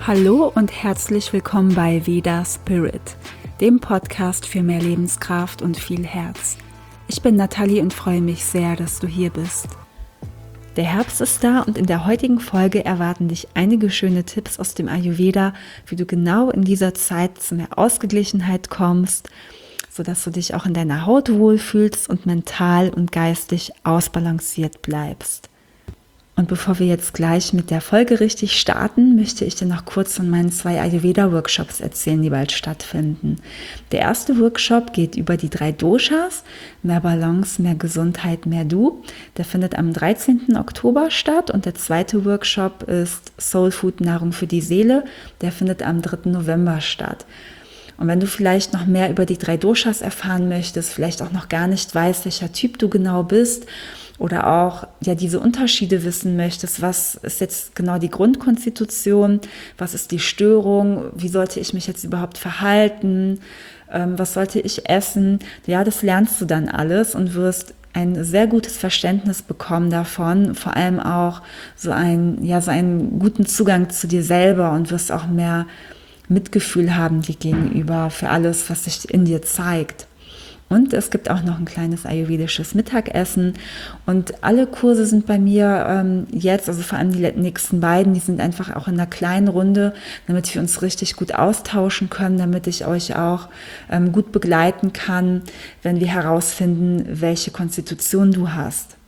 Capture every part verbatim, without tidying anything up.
Hallo und herzlich willkommen bei Veda Spirit, dem Podcast für mehr Lebenskraft und viel Herz. Ich bin Nathalie und freue mich sehr, dass du hier bist. Der Herbst ist da und in der heutigen Folge erwarten dich einige schöne Tipps aus dem Ayurveda, wie du genau in dieser Zeit zu mehr Ausgeglichenheit kommst, sodass du dich auch in deiner Haut wohlfühlst und mental und geistig ausbalanciert bleibst. Und bevor wir jetzt gleich mit der Folge richtig starten, möchte ich dir noch kurz von meinen zwei Ayurveda-Workshops erzählen, die bald stattfinden. Der erste Workshop geht über die drei Doshas, mehr Balance, mehr Gesundheit, mehr Du. Der findet am dreizehnten Oktober statt und der zweite Workshop ist Soul Food, Nahrung für die Seele. Der findet am dritten November statt. Und wenn du vielleicht noch mehr über die drei Doshas erfahren möchtest, vielleicht auch noch gar nicht weißt, welcher Typ du genau bist, oder auch ja diese Unterschiede wissen möchtest, was ist jetzt genau die Grundkonstitution, was ist die Störung, wie sollte ich mich jetzt überhaupt verhalten, ähm, was sollte ich essen, ja, das lernst du dann alles und wirst ein sehr gutes Verständnis bekommen davon, vor allem auch so ein ja so einen guten Zugang zu dir selber und wirst auch mehr Mitgefühl haben dir gegenüber für alles, was sich in dir zeigt. Und es gibt auch noch ein kleines ayurvedisches Mittagessen und alle Kurse sind bei mir ähm, jetzt, also vor allem die nächsten beiden, die sind einfach auch in einer kleinen Runde, damit wir uns richtig gut austauschen können, damit ich euch auch ähm, gut begleiten kann, wenn wir herausfinden, welche Konstitution du hast.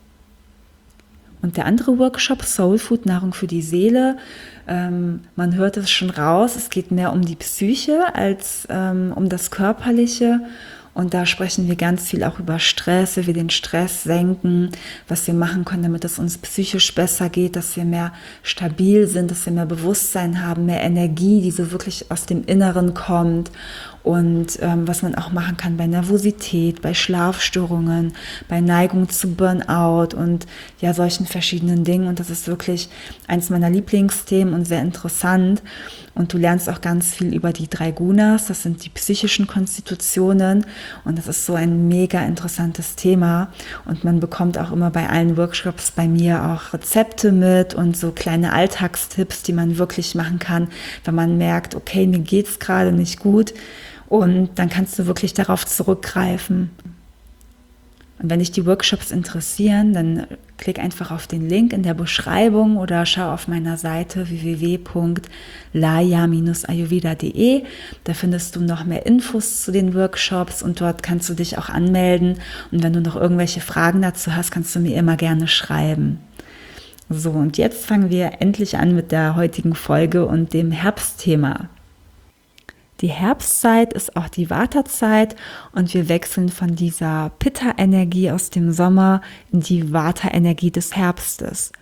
Und der andere Workshop, Soul Food, Nahrung für die Seele, ähm, man hört es schon raus, es geht mehr um die Psyche als ähm, um das Körperliche. Und da sprechen wir ganz viel auch über Stress, wie wir den Stress senken, was wir machen können, damit es uns psychisch besser geht, dass wir mehr stabil sind, dass wir mehr Bewusstsein haben, mehr Energie, die so wirklich aus dem Inneren kommt. Und ähm, was man auch machen kann bei Nervosität, bei Schlafstörungen, bei Neigung zu Burnout und ja solchen verschiedenen Dingen. Und das ist wirklich eins meiner Lieblingsthemen und sehr interessant. Und du lernst auch ganz viel über die drei Gunas, das sind die psychischen Konstitutionen. Und das ist so ein mega interessantes Thema. Und man bekommt auch immer bei allen Workshops bei mir auch Rezepte mit und so kleine Alltagstipps, die man wirklich machen kann, wenn man merkt, okay, mir geht's gerade nicht gut. Und dann kannst du wirklich darauf zurückgreifen. Und wenn dich die Workshops interessieren, dann klick einfach auf den Link in der Beschreibung oder schau auf meiner Seite w w w punkt laya dash ayurveda punkt de. Da findest du noch mehr Infos zu den Workshops und dort kannst du dich auch anmelden. Und wenn du noch irgendwelche Fragen dazu hast, kannst du mir immer gerne schreiben. So, und jetzt fangen wir endlich an mit der heutigen Folge und dem Herbstthema. Die Herbstzeit ist auch die Vata-Zeit und wir wechseln von dieser Pitta-Energie aus dem Sommer in die Vata-Energie des Herbstes.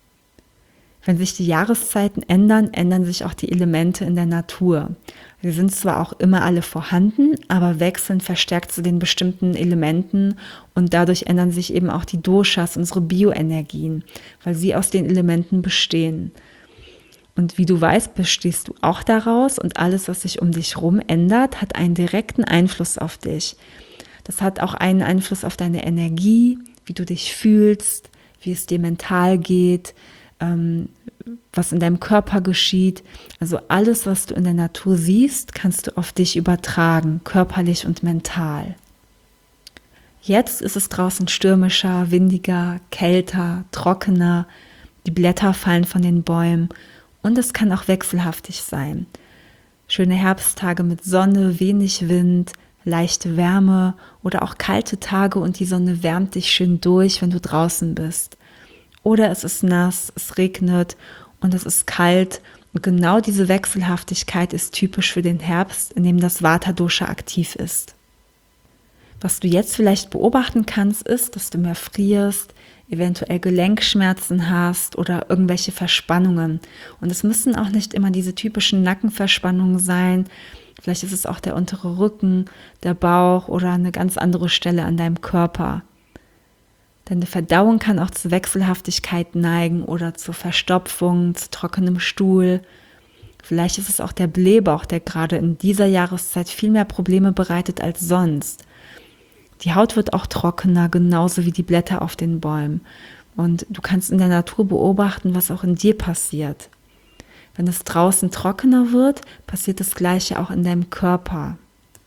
Wenn sich die Jahreszeiten ändern, ändern sich auch die Elemente in der Natur. Sie sind zwar auch immer alle vorhanden, aber wechseln verstärkt zu den bestimmten Elementen und dadurch ändern sich eben auch die Doshas, unsere Bioenergien, weil sie aus den Elementen bestehen. Und wie du weißt, bestehst du auch daraus und alles, was sich um dich herum ändert, hat einen direkten Einfluss auf dich. Das hat auch einen Einfluss auf deine Energie, wie du dich fühlst, wie es dir mental geht, ähm, was in deinem Körper geschieht. Also alles, was du in der Natur siehst, kannst du auf dich übertragen, körperlich und mental. Jetzt ist es draußen stürmischer, windiger, kälter, trockener, die Blätter fallen von den Bäumen. Und es kann auch wechselhaftig sein. Schöne Herbsttage mit Sonne, wenig Wind, leichte Wärme oder auch kalte Tage und die Sonne wärmt dich schön durch, wenn du draußen bist. Oder es ist nass, es regnet und es ist kalt. Und genau diese Wechselhaftigkeit ist typisch für den Herbst, in dem das Vata-Dosha aktiv ist. Was du jetzt vielleicht beobachten kannst, ist, dass du mehr frierst, eventuell Gelenkschmerzen hast oder irgendwelche Verspannungen. Und es müssen auch nicht immer diese typischen Nackenverspannungen sein. Vielleicht ist es auch der untere Rücken, der Bauch oder eine ganz andere Stelle an deinem Körper. Deine Verdauung kann auch zu Wechselhaftigkeit neigen oder zur Verstopfung, zu trockenem Stuhl. Vielleicht ist es auch der Blähbauch, der gerade in dieser Jahreszeit viel mehr Probleme bereitet als sonst. Die Haut wird auch trockener, genauso wie die Blätter auf den Bäumen. Und du kannst in der Natur beobachten, was auch in dir passiert. Wenn es draußen trockener wird, passiert das Gleiche auch in deinem Körper.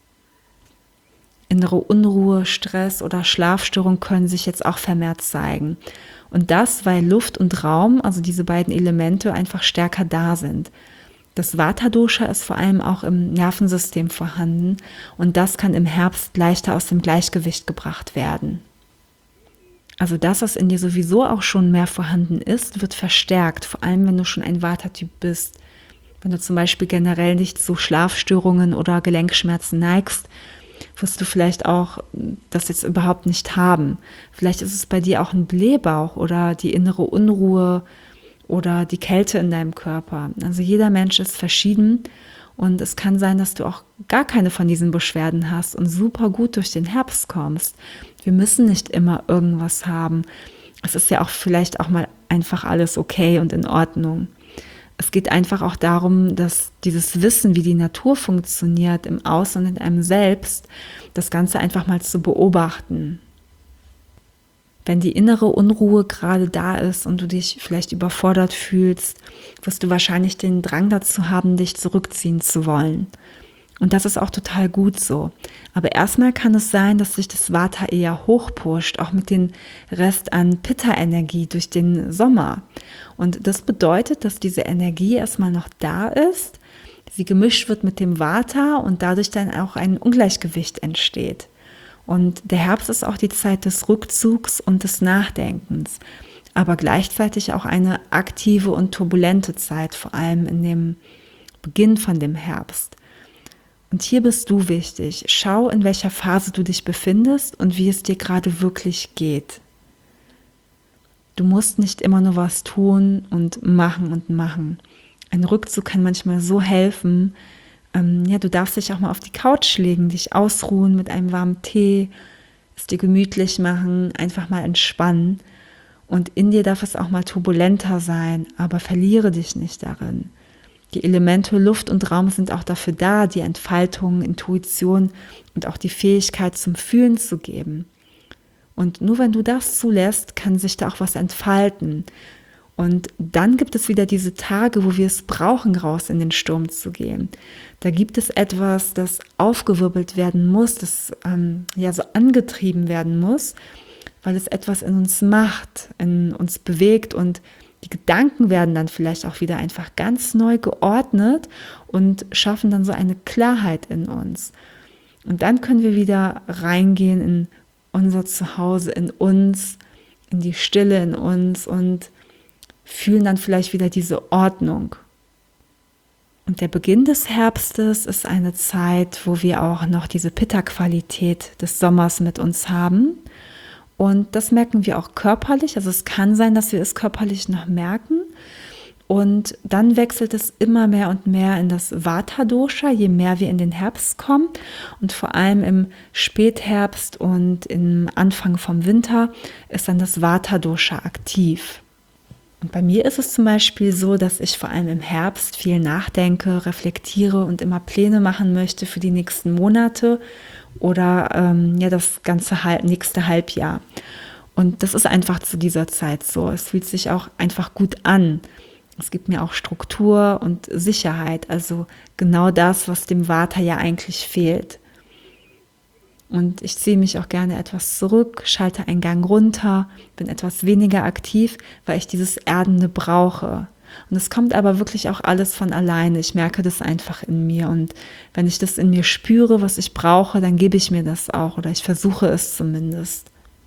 Innere Unruhe, Stress oder Schlafstörung können sich jetzt auch vermehrt zeigen. Und das, weil Luft und Raum, also diese beiden Elemente, einfach stärker da sind. Das Vata-Dosha ist vor allem auch im Nervensystem vorhanden und das kann im Herbst leichter aus dem Gleichgewicht gebracht werden. Also das, was in dir sowieso auch schon mehr vorhanden ist, wird verstärkt, vor allem wenn du schon ein Vata-Typ bist. Wenn du zum Beispiel generell nicht zu Schlafstörungen oder Gelenkschmerzen neigst, wirst du vielleicht auch das jetzt überhaupt nicht haben. Vielleicht ist es bei dir auch ein Blähbauch oder die innere Unruhe oder die Kälte in deinem Körper. Also jeder Mensch ist verschieden und es kann sein, dass du auch gar keine von diesen Beschwerden hast und super gut durch den Herbst kommst. Wir müssen nicht immer irgendwas haben. Es ist ja auch vielleicht auch mal einfach alles okay und in Ordnung. Es geht einfach auch darum, dass dieses Wissen, wie die Natur funktioniert, im Außen und in einem selbst, das Ganze einfach mal zu beobachten. Wenn die innere Unruhe gerade da ist und du dich vielleicht überfordert fühlst, wirst du wahrscheinlich den Drang dazu haben, dich zurückziehen zu wollen. Und das ist auch total gut so. Aber erstmal kann es sein, dass sich das Vata eher hochpusht, auch mit dem Rest an Pitta-Energie durch den Sommer. Und das bedeutet, dass diese Energie erstmal noch da ist, sie gemischt wird mit dem Vata und dadurch dann auch ein Ungleichgewicht entsteht. Und der Herbst ist auch die Zeit des Rückzugs und des Nachdenkens, aber gleichzeitig auch eine aktive und turbulente Zeit, vor allem in dem Beginn von dem Herbst. Und hier bist du wichtig. Schau, in welcher Phase du dich befindest und wie es dir gerade wirklich geht. Du musst nicht immer nur was tun und machen und machen. Ein Rückzug kann manchmal so helfen. Ähm, ja, du darfst dich auch mal auf die Couch legen, dich ausruhen mit einem warmen Tee, es dir gemütlich machen, einfach mal entspannen. Und in dir darf es auch mal turbulenter sein, aber verliere dich nicht darin. Die Elemente Luft und Raum sind auch dafür da, die Entfaltung, Intuition und auch die Fähigkeit zum Fühlen zu geben. Und nur wenn du das zulässt, kann sich da auch was entfalten. Und dann gibt es wieder diese Tage, wo wir es brauchen, raus in den Sturm zu gehen. Da gibt es etwas, das aufgewirbelt werden muss, das ähm, ja so angetrieben werden muss, weil es etwas in uns macht, in uns bewegt und die Gedanken werden dann vielleicht auch wieder einfach ganz neu geordnet und schaffen dann so eine Klarheit in uns. Und dann können wir wieder reingehen in unser Zuhause, in uns, in die Stille in uns und fühlen dann vielleicht wieder diese Ordnung. Und der Beginn des Herbstes ist eine Zeit, wo wir auch noch diese Pitta-Qualität des Sommers mit uns haben. Und das merken wir auch körperlich. Also es kann sein, dass wir es körperlich noch merken. Und dann wechselt es immer mehr und mehr in das Vata-Dosha, je mehr wir in den Herbst kommen. Und vor allem im Spätherbst und im Anfang vom Winter ist dann das Vata-Dosha aktiv. Und bei mir ist es zum Beispiel so, dass ich vor allem im Herbst viel nachdenke, reflektiere und immer Pläne machen möchte für die nächsten Monate oder ähm, ja das ganze halb, nächste Halbjahr. Und das ist einfach zu dieser Zeit so. Es fühlt sich auch einfach gut an. Es gibt mir auch Struktur und Sicherheit, also genau das, was dem Vata ja eigentlich fehlt. Und ich ziehe mich auch gerne etwas zurück, schalte einen Gang runter, bin etwas weniger aktiv, weil ich dieses Erdende brauche. Und es kommt aber wirklich auch alles von alleine. Ich merke das einfach in mir. Und wenn ich das in mir spüre, was ich brauche, dann gebe ich mir das auch oder ich versuche es zumindest.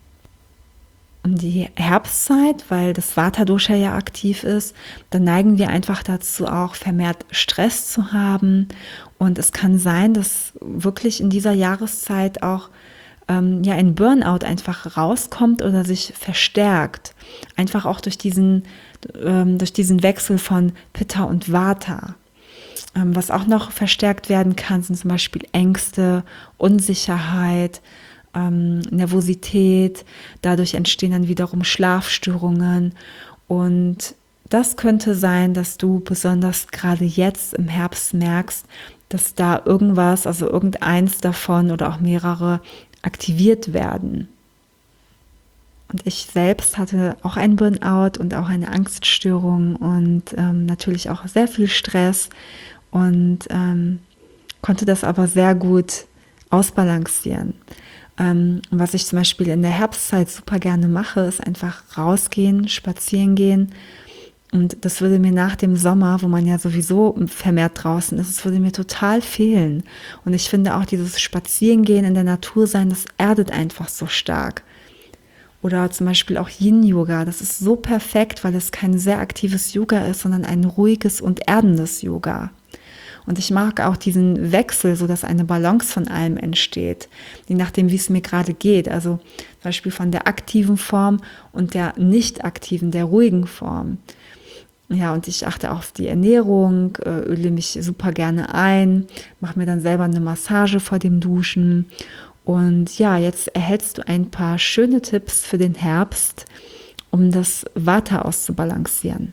Um die Herbstzeit, weil das Vata-Dosha ja aktiv ist, dann neigen wir einfach dazu, auch vermehrt Stress zu haben. Und es kann sein, dass wirklich in dieser Jahreszeit auch ähm, ja, ein Burnout einfach rauskommt oder sich verstärkt. Einfach auch durch diesen, ähm, durch diesen Wechsel von Pitta und Vata. Ähm, was auch noch verstärkt werden kann, sind zum Beispiel Ängste, Unsicherheit, Ähm, Nervosität, dadurch entstehen dann wiederum Schlafstörungen und das könnte sein, dass du besonders gerade jetzt im Herbst merkst, dass da irgendwas, also irgendeins davon oder auch mehrere aktiviert werden. Und ich selbst hatte auch einen Burnout und auch eine Angststörung und ähm, natürlich auch sehr viel Stress und ähm, konnte das aber sehr gut ausbalancieren. Ähm, was ich zum Beispiel in der Herbstzeit super gerne mache, ist einfach rausgehen, spazieren gehen. Und das würde mir nach dem Sommer, wo man ja sowieso vermehrt draußen ist, es würde mir total fehlen. Und ich finde auch dieses Spazierengehen in der Natur sein, das erdet einfach so stark. Oder zum Beispiel auch Yin-Yoga, das ist so perfekt, weil es kein sehr aktives Yoga ist, sondern ein ruhiges und erdendes Yoga. Und ich mag auch diesen Wechsel, so dass eine Balance von allem entsteht, je nachdem, wie es mir gerade geht. Also zum Beispiel von der aktiven Form und der nicht aktiven, der ruhigen Form. Ja, und ich achte auch auf die Ernährung, öle mich super gerne ein, mache mir dann selber eine Massage vor dem Duschen. Und ja, jetzt erhältst du ein paar schöne Tipps für den Herbst, um das Vata auszubalancieren.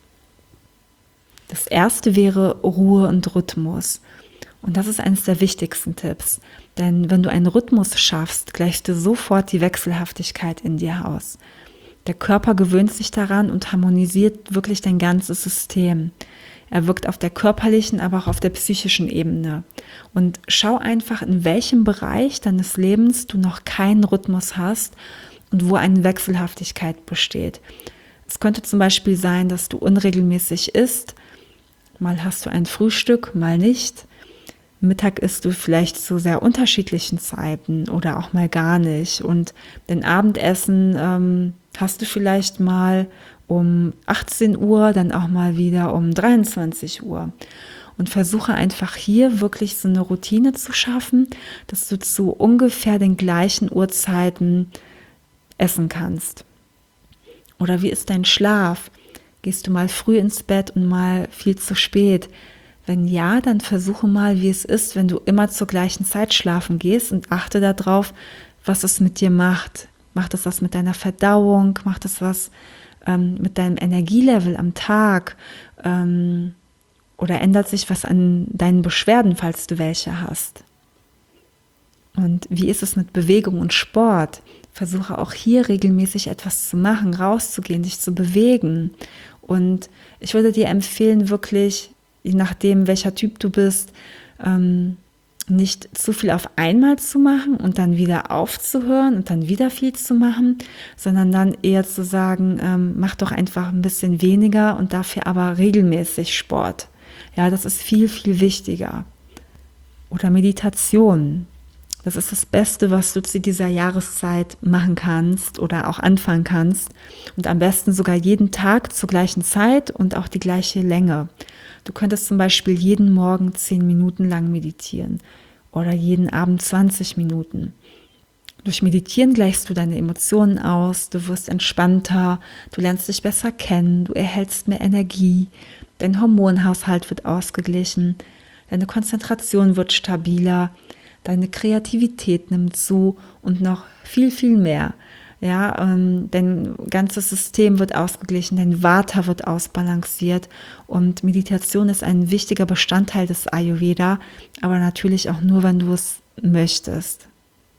Das erste wäre Ruhe und Rhythmus. Und das ist eines der wichtigsten Tipps. Denn wenn du einen Rhythmus schaffst, gleichst du sofort die Wechselhaftigkeit in dir aus. Der Körper gewöhnt sich daran und harmonisiert wirklich dein ganzes System. Er wirkt auf der körperlichen, aber auch auf der psychischen Ebene. Und schau einfach, in welchem Bereich deines Lebens du noch keinen Rhythmus hast und wo eine Wechselhaftigkeit besteht. Es könnte zum Beispiel sein, dass du unregelmäßig isst. Mal hast du ein Frühstück, mal nicht. Mittag isst du vielleicht zu sehr unterschiedlichen Zeiten oder auch mal gar nicht. Und den Abendessen ähm, hast du vielleicht mal um achtzehn Uhr, dann auch mal wieder um dreiundzwanzig Uhr. Und versuche einfach hier wirklich so eine Routine zu schaffen, dass du zu ungefähr den gleichen Uhrzeiten essen kannst. Oder wie ist dein Schlaf? Gehst du mal früh ins Bett und mal viel zu spät? Wenn ja, dann versuche mal, wie es ist, wenn du immer zur gleichen Zeit schlafen gehst und achte darauf, was es mit dir macht. Macht es was mit deiner Verdauung? Macht es was ähm, mit deinem Energielevel am Tag? Ähm, oder ändert sich was an deinen Beschwerden, falls du welche hast? Und wie ist es mit Bewegung und Sport? Versuche auch hier regelmäßig etwas zu machen, rauszugehen, dich zu bewegen. Und ich würde dir empfehlen, wirklich, je nachdem, welcher Typ du bist, ähm, nicht zu viel auf einmal zu machen und dann wieder aufzuhören und dann wieder viel zu machen, sondern dann eher zu sagen, ähm, mach doch einfach ein bisschen weniger und dafür aber regelmäßig Sport. Ja, das ist viel, viel wichtiger. Oder Meditation. Das ist das Beste, was du zu dieser Jahreszeit machen kannst oder auch anfangen kannst. Und am besten sogar jeden Tag zur gleichen Zeit und auch die gleiche Länge. Du könntest zum Beispiel jeden Morgen zehn Minuten lang meditieren oder jeden Abend zwanzig Minuten. Durch Meditieren gleichst du deine Emotionen aus, du wirst entspannter, du lernst dich besser kennen, du erhältst mehr Energie, dein Hormonhaushalt wird ausgeglichen, deine Konzentration wird stabiler, deine Kreativität nimmt zu und noch viel, viel mehr. Ja, ähm, dein ganzes System wird ausgeglichen, dein Vata wird ausbalanciert und Meditation ist ein wichtiger Bestandteil des Ayurveda, aber natürlich auch nur, wenn du es möchtest.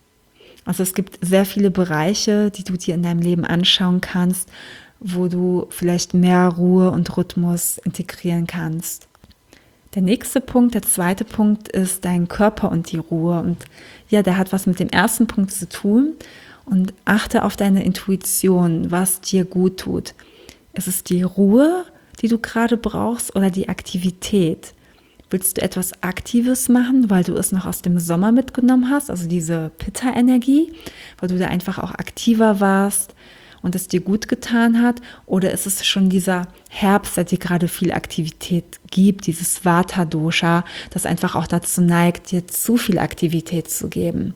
Also es gibt sehr viele Bereiche, die du dir in deinem Leben anschauen kannst, wo du vielleicht mehr Ruhe und Rhythmus integrieren kannst. Der nächste Punkt, der zweite Punkt ist dein Körper und die Ruhe. Und ja, der hat was mit dem ersten Punkt zu tun. Und achte auf deine Intuition, was dir gut tut. Ist es die Ruhe, die du gerade brauchst, oder die Aktivität? Willst du etwas Aktives machen, weil du es noch aus dem Sommer mitgenommen hast, also diese Pitta-Energie, weil du da einfach auch aktiver warst und es dir gut getan hat? Oder ist es schon dieser Herbst, der dir gerade viel Aktivität gibt, dieses Vata-Dosha, das einfach auch dazu neigt, dir zu viel Aktivität zu geben?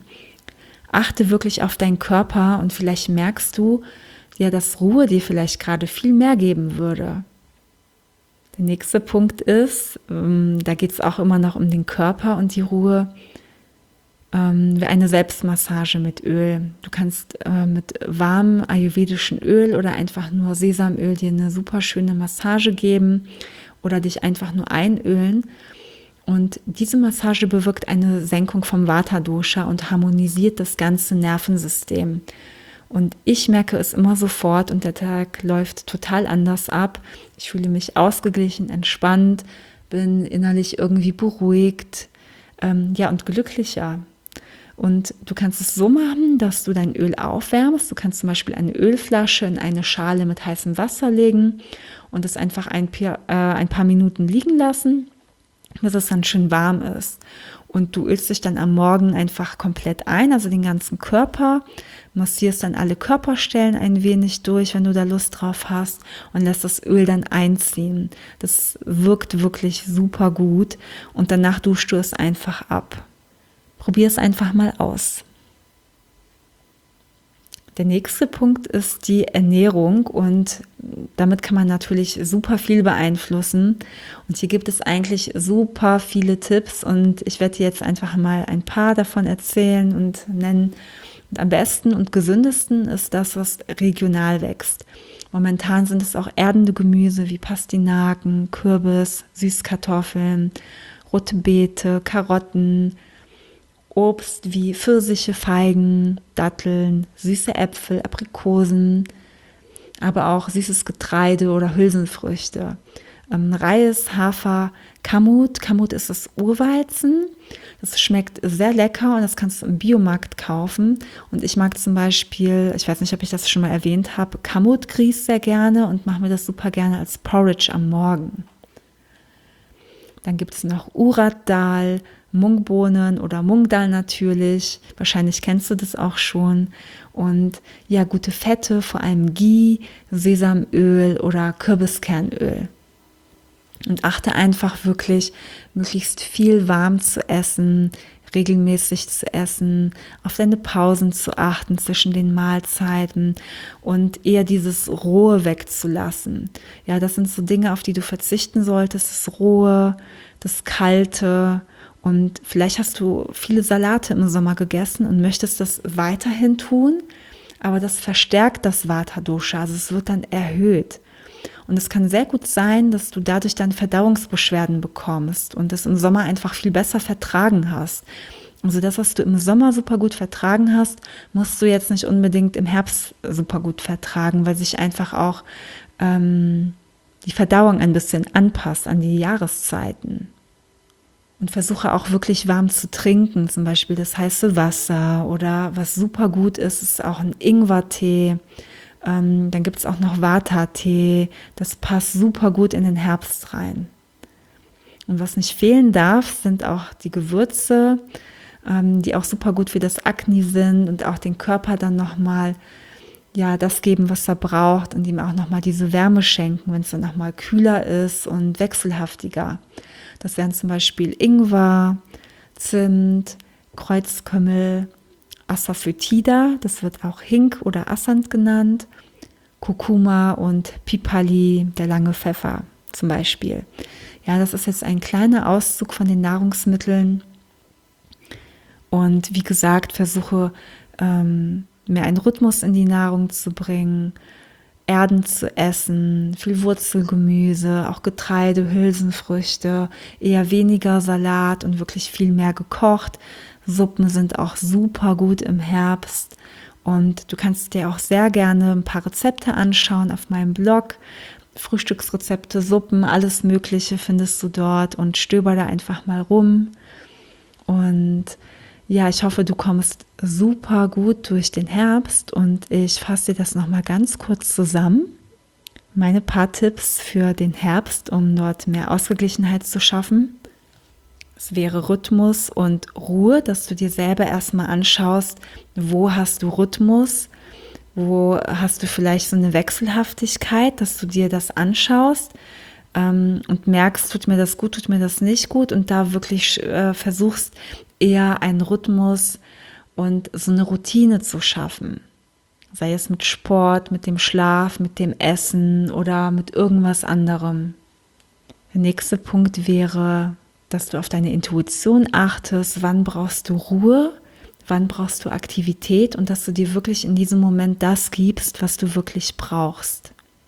Achte wirklich auf deinen Körper und vielleicht merkst du, ja, dass Ruhe dir vielleicht gerade viel mehr geben würde. Der nächste Punkt ist, ähm, da geht es auch immer noch um den Körper und die Ruhe, ähm, wie eine Selbstmassage mit Öl. Du kannst äh, mit warmem ayurvedischen Öl oder einfach nur Sesamöl dir eine super schöne Massage geben oder dich einfach nur einölen. Und diese Massage bewirkt eine Senkung vom Vata-Dosha und harmonisiert das ganze Nervensystem. Und ich merke es immer sofort und der Tag läuft total anders ab. Ich fühle mich ausgeglichen, entspannt, bin innerlich irgendwie beruhigt, ähm, ja, und glücklicher. Und du kannst es so machen, dass du dein Öl aufwärmst. Du kannst zum Beispiel eine Ölflasche in eine Schale mit heißem Wasser legen und es einfach ein paar, äh, ein paar Minuten liegen lassen, bis es dann schön warm ist. Und du ölst dich dann am Morgen einfach komplett ein, also den ganzen Körper, massierst dann alle Körperstellen ein wenig durch, wenn du da Lust drauf hast, und lässt das Öl dann einziehen. Das wirkt wirklich super gut und danach duschst du es einfach ab. Probier es einfach mal aus. Der nächste Punkt ist die Ernährung und damit kann man natürlich super viel beeinflussen. Und hier gibt es eigentlich super viele Tipps und ich werde dir jetzt einfach mal ein paar davon erzählen und nennen. Und am besten und gesündesten ist das, was regional wächst. Momentan sind es auch erdende Gemüse wie Pastinaken, Kürbis, Süßkartoffeln, rote Beete, Karotten, Obst wie Pfirsiche, Feigen, Datteln, süße Äpfel, Aprikosen, aber auch süßes Getreide oder Hülsenfrüchte. Ähm, Reis, Hafer, Kamut. Kamut ist das Urweizen. Das schmeckt sehr lecker und das kannst du im Biomarkt kaufen. Und ich mag zum Beispiel, ich weiß nicht, ob ich das schon mal erwähnt habe, Kamutgrieß sehr gerne und mache mir das super gerne als Porridge am Morgen. Dann gibt es noch Urad Dal, Mungbohnen oder Mungdal natürlich. Wahrscheinlich kennst du das auch schon. Und ja, gute Fette, vor allem Ghee, Sesamöl oder Kürbiskernöl. Und achte einfach wirklich, möglichst viel warm zu essen, regelmäßig zu essen, auf deine Pausen zu achten zwischen den Mahlzeiten und eher dieses Rohe wegzulassen. Ja, das sind so Dinge, auf die du verzichten solltest, das Rohe, das Kalte. Und vielleicht hast du viele Salate im Sommer gegessen und möchtest das weiterhin tun, aber das verstärkt das Vata-Dosha, also es wird dann erhöht. Und es kann sehr gut sein, dass du dadurch dann Verdauungsbeschwerden bekommst und es im Sommer einfach viel besser vertragen hast. Also das, was du im Sommer super gut vertragen hast, musst du jetzt nicht unbedingt im Herbst super gut vertragen, weil sich einfach auch ähm, die Verdauung ein bisschen anpasst an die Jahreszeiten. Und versuche auch wirklich warm zu trinken, zum Beispiel das heiße Wasser oder was super gut ist, ist auch ein Ingwertee. Ähm, dann gibt es auch noch Vata-Tee, das passt super gut in den Herbst rein. Und was nicht fehlen darf, sind auch die Gewürze, ähm, die auch super gut für das Akne sind und auch den Körper dann nochmal ja, das geben, was er braucht und ihm auch nochmal diese Wärme schenken, wenn es dann nochmal kühler ist und wechselhaftiger. Das wären zum Beispiel Ingwer, Zimt, Kreuzkümmel, Asafoetida, das wird auch Hink oder Assant genannt, Kurkuma und Pipali, der lange Pfeffer zum Beispiel. Ja, das ist jetzt ein kleiner Auszug von den Nahrungsmitteln. Und wie gesagt, versuche ähm, mehr einen Rhythmus in die Nahrung zu bringen, Erden zu essen, viel Wurzelgemüse, auch Getreide, Hülsenfrüchte, eher weniger Salat und wirklich viel mehr gekocht. Suppen sind auch super gut im Herbst und du kannst dir auch sehr gerne ein paar Rezepte anschauen auf meinem Blog. Frühstücksrezepte, Suppen, alles Mögliche findest du dort und stöber da einfach mal rum. Und ja, ich hoffe, du kommst super gut durch den Herbst und ich fasse dir das nochmal ganz kurz zusammen. Meine paar Tipps für den Herbst, um dort mehr Ausgeglichenheit zu schaffen. Es wäre Rhythmus und Ruhe, dass du dir selber erstmal anschaust, wo hast du Rhythmus, wo hast du vielleicht so eine Wechselhaftigkeit, dass du dir das anschaust ähm, und merkst, tut mir das gut, tut mir das nicht gut und da wirklich äh, versuchst, eher einen Rhythmus und so eine Routine zu schaffen. Sei es mit Sport, mit dem Schlaf, mit dem Essen oder mit irgendwas anderem. Der nächste Punkt wäre, dass du auf deine Intuition achtest. Wann brauchst du Ruhe? Wann brauchst du Aktivität? Und dass du dir wirklich in diesem Moment das gibst, was du wirklich brauchst.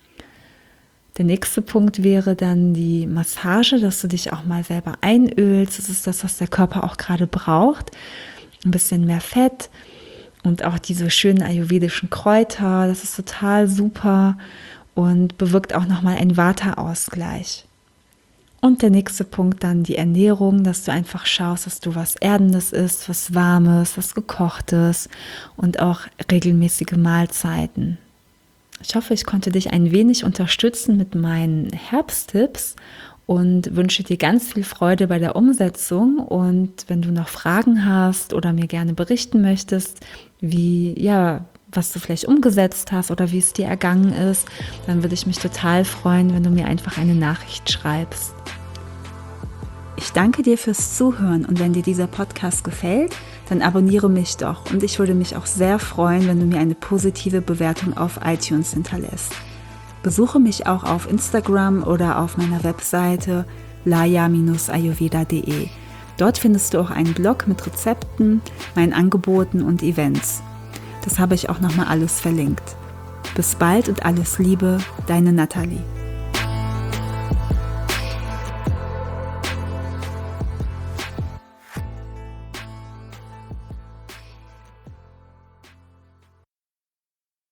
Der nächste Punkt wäre dann die Massage, dass du dich auch mal selber einölst. Das ist das, was der Körper auch gerade braucht. Ein bisschen mehr Fett und auch diese schönen ayurvedischen Kräuter, das ist total super und bewirkt auch nochmal einen Vata-Ausgleich. Und der nächste Punkt dann die Ernährung, dass du einfach schaust, dass du was Erdendes isst, was Warmes, was Gekochtes und auch regelmäßige Mahlzeiten. Ich hoffe, ich konnte dich ein wenig unterstützen mit meinen Herbsttipps und wünsche dir ganz viel Freude bei der Umsetzung. Und wenn du noch Fragen hast oder mir gerne berichten möchtest, wie, ja, was du vielleicht umgesetzt hast oder wie es dir ergangen ist, dann würde ich mich total freuen, wenn du mir einfach eine Nachricht schreibst. Ich danke dir fürs Zuhören und wenn dir dieser Podcast gefällt, dann abonniere mich doch und ich würde mich auch sehr freuen, wenn du mir eine positive Bewertung auf iTunes hinterlässt. Besuche mich auch auf Instagram oder auf meiner Webseite laya Bindestrich ayurveda punkt de. Dort findest du auch einen Blog mit Rezepten, meinen Angeboten und Events. Das habe ich auch nochmal alles verlinkt. Bis bald und alles Liebe, deine Nathalie.